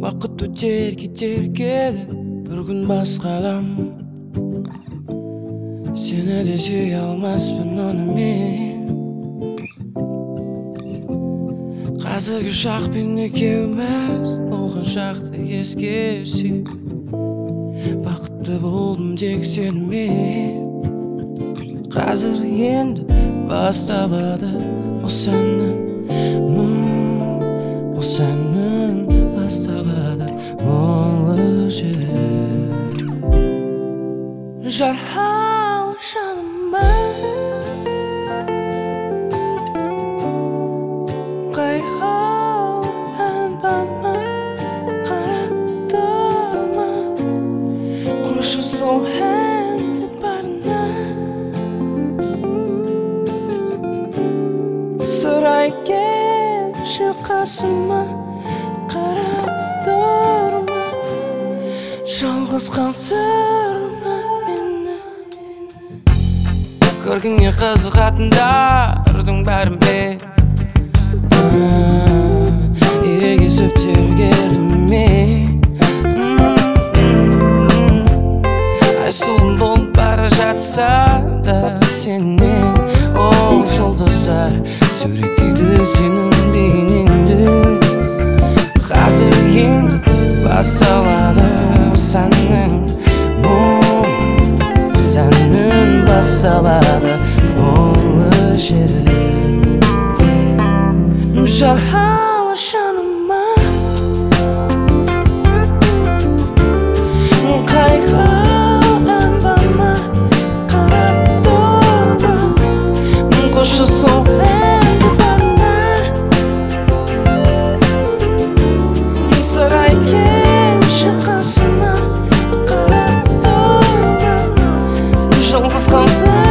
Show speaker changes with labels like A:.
A: Вакыт өтер кетер келіп бір күн басқалам. Сені де сүйе алмаспын оны мен. Қазіргі шақпен екеуміз болған шақты ескерсек, бақытты болдым тек сенімен. Қазір енді басталады осы әннің мұң, осы әннің басталады мұңлы жер. Жаралы жаныма қайғылы әнпама қарап тұрма, қойшы сол әнді барына. Сұрай келші қасыма, қарап тұрма, жалғыз қалдырма мені. Көргіңе қызығатындардың бәрін бер, ерегесіп тергердім мен. Айсұлым болып бара жатса да сенен, ол жұлдыздар суреттейді сенің бейнеңді. Қазір енді басталады осы әннің мұң, осы әннің басталады мұңлы жері. Жаралы жаныма қайғылы әнпама қарап тұрма, қойшы сол әнді барына. Сұрай келші қасыма, қарап тұрма, жалғыз қалдырма.